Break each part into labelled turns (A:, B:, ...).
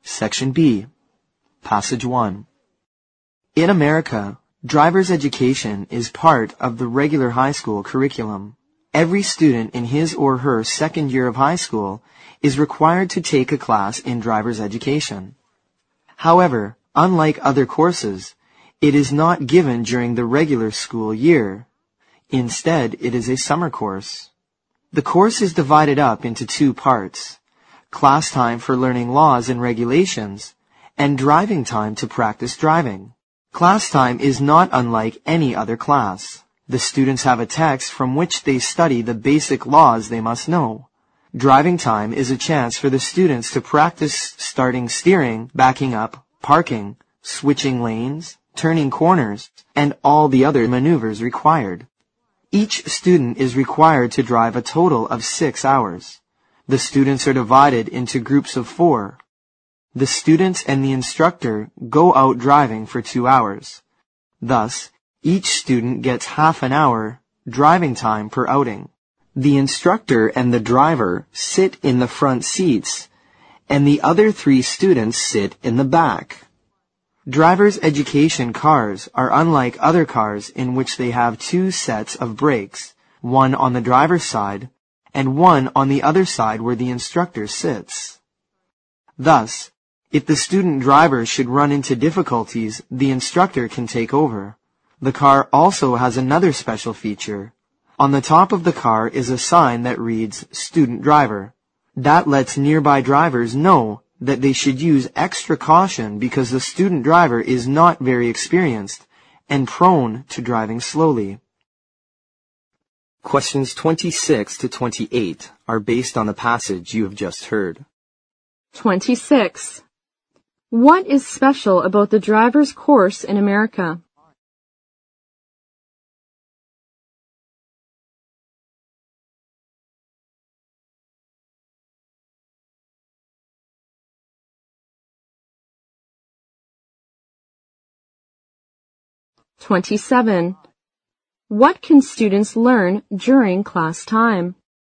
A: Section B. Passage 1. In America, driver's education is part of the regular high school curriculum. Every student in his or her second year of high school is required to take a class in driver's education. However, unlike other courses, it is not given during the regular school year. Instead, it is a summer course. The course is divided up into two parts: class time for learning laws and regulations, and driving time to practice driving. Class time is not unlike any other class. The students have a text from which they study the basic laws they must know. Driving time is a chance for the students to practice starting steering, backing up, parking, switching lanes, turning corners, and all the other maneuvers required. Each student is required to drive a total of 6 hours. The students are divided into groups of 4. The students and the instructor go out driving for 2 hours. Thus, each student gets half an hour driving time per outing. The instructor and the driver sit in the front seats, and the other 3 students sit in the back. Driver's education cars are unlike other cars in which they have 2 sets of brakes, one on the driver's side and one on the other side where the instructor sits. Thus, if the student driver should run into difficulties, the instructor can take over. The car also has another special feature. On the top of the car is a sign that reads "Student Driver." That lets nearby drivers know that they should use extra caution because the student driver is not very experienced and prone to driving slowly. Questions 26 to 28 are based on the passage you have just heard.
B: 26. What is special about the driver's course in America? (27) What can students learn during class time?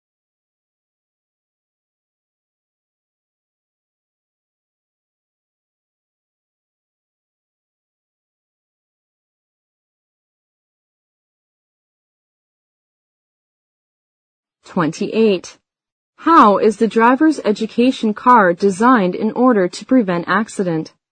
B: (28) How is the driver's education car designed in order to prevent accident?